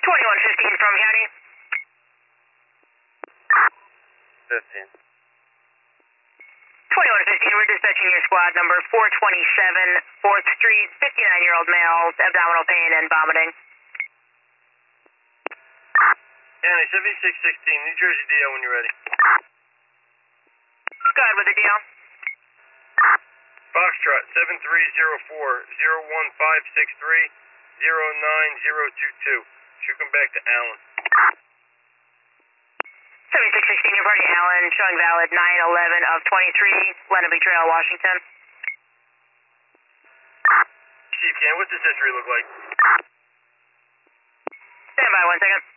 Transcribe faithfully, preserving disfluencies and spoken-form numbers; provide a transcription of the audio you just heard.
twenty-one fifteen from County. fifteen. twenty-one fifteen, we're dispatching your squad number four twenty-seven fourth Street, fifty-nine-year-old male, abdominal pain and vomiting. County seventy-six sixteen, New Jersey D O when you're ready. Go ahead with the deal. Foxtrot seven three zero four zero one five six three zero nine zero two two. Should come back to Allen. seventy-six sixteen, your party Allen, showing valid nine eleven of twenty-three, Lenape Trail, Washington. Chief Can, what's this history look like? Stand by one second.